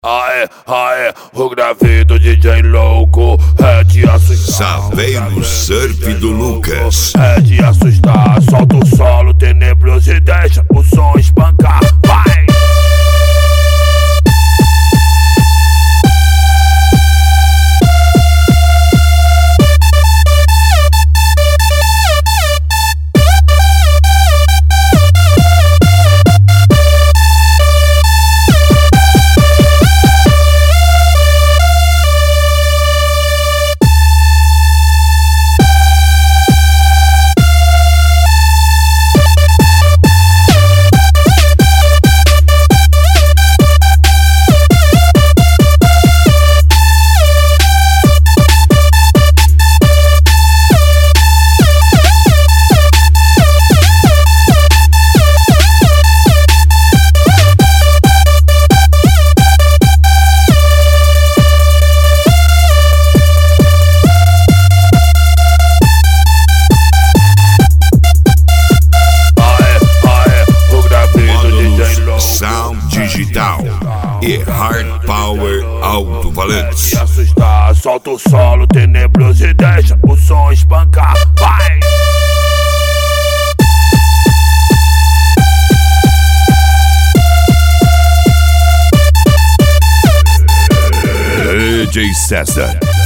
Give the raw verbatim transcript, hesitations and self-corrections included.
Aê, aê, o grave do D J louco é de assustar. Saveiro Surf do Lucas. É de assustar, solta o solo tenebroso e deixa o som espancar. Vai! Sound digital e hard power alto-valente. De assustar, solta o solo tenebroso e deixa o som espancar. Vai! D J César.